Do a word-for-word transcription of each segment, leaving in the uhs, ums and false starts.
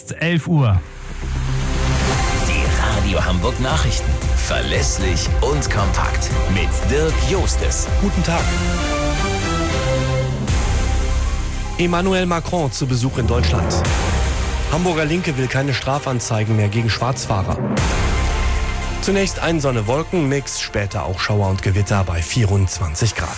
ist elf Uhr. Die Radio Hamburg Nachrichten. Verlässlich und kompakt. Mit Dirk Jostes. Guten Tag. Emmanuel Macron zu Besuch in Deutschland. Hamburger Linke will keine Strafanzeigen mehr gegen Schwarzfahrer. Zunächst ein Sonne-Wolken-Mix, später auch Schauer und Gewitter bei vierundzwanzig Grad.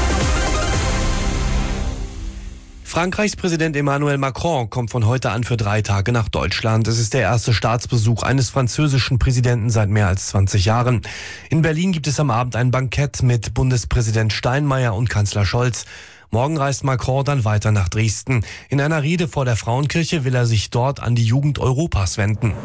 Frankreichs Präsident Emmanuel Macron kommt von heute an für drei Tage nach Deutschland. Es ist der erste Staatsbesuch eines französischen Präsidenten seit mehr als zwanzig Jahren. In Berlin gibt es am Abend ein Bankett mit Bundespräsident Steinmeier und Kanzler Scholz. Morgen reist Macron dann weiter nach Dresden. In einer Rede vor der Frauenkirche will er sich dort an die Jugend Europas wenden.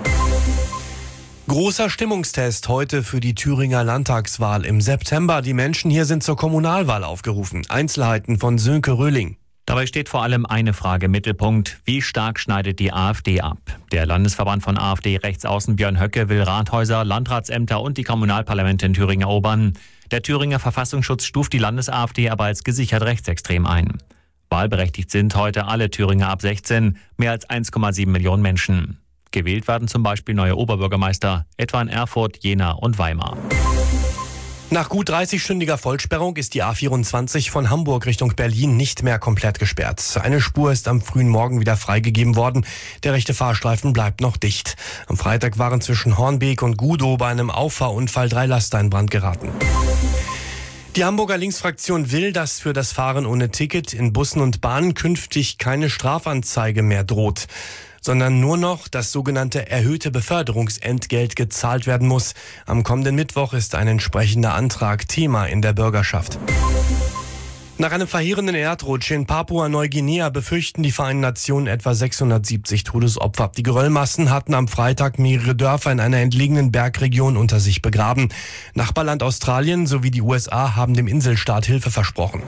Großer Stimmungstest heute für die Thüringer Landtagswahl im September. Die Menschen hier sind zur Kommunalwahl aufgerufen. Einzelheiten von Sönke Röhling. Dabei steht vor allem eine Frage im Mittelpunkt. Wie stark schneidet die AfD ab? Der Landesverband von AfD-Rechtsaußen Björn Höcke will Rathäuser, Landratsämter und die Kommunalparlamente in Thüringen erobern. Der Thüringer Verfassungsschutz stuft die Landes-AfD aber als gesichert rechtsextrem ein. Wahlberechtigt sind heute alle Thüringer ab sechzehn, mehr als eins Komma sieben Millionen Menschen. Gewählt werden zum Beispiel neue Oberbürgermeister, etwa in Erfurt, Jena und Weimar. Nach gut dreißigstündiger Vollsperrung ist die A vierundzwanzig von Hamburg Richtung Berlin nicht mehr komplett gesperrt. Eine Spur ist am frühen Morgen wieder freigegeben worden. Der rechte Fahrstreifen bleibt noch dicht. Am Freitag waren zwischen Hornbeek und Gudow bei einem Auffahrunfall drei Laster in Brand geraten. Die Hamburger Linksfraktion will, dass für das Fahren ohne Ticket in Bussen und Bahnen künftig keine Strafanzeige mehr droht, sondern nur noch das sogenannte erhöhte Beförderungsentgelt gezahlt werden muss. Am kommenden Mittwoch ist ein entsprechender Antrag Thema in der Bürgerschaft. Nach einem verheerenden Erdrutsch in Papua-Neuguinea befürchten die Vereinten Nationen etwa sechshundertsiebzig Todesopfer. Die Geröllmassen hatten am Freitag mehrere Dörfer in einer entlegenen Bergregion unter sich begraben. Nachbarland Australien sowie die U S A haben dem Inselstaat Hilfe versprochen.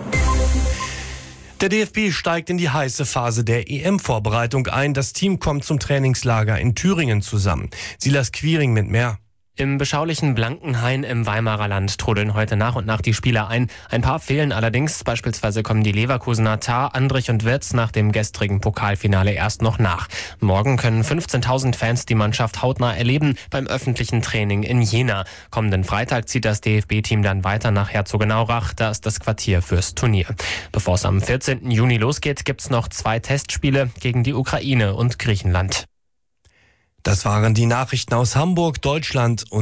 Der D F B steigt in die heiße Phase der E M-Vorbereitung ein. Das Team kommt zum Trainingslager in Thüringen zusammen. Silas Quiring mit mehr. Im beschaulichen Blankenhain im Weimarer Land trudeln heute nach und nach die Spieler ein. Ein paar fehlen allerdings. Beispielsweise kommen die Leverkusener Tar, Andrich und Wirtz nach dem gestrigen Pokalfinale erst noch nach. Morgen können fünfzehntausend Fans die Mannschaft hautnah erleben beim öffentlichen Training in Jena. Kommenden Freitag zieht das D F B-Team dann weiter nach Herzogenaurach. Da ist das Quartier fürs Turnier. Bevor es am vierzehnten Juni losgeht, gibt's noch zwei Testspiele gegen die Ukraine und Griechenland. Das waren die Nachrichten aus Hamburg, Deutschland und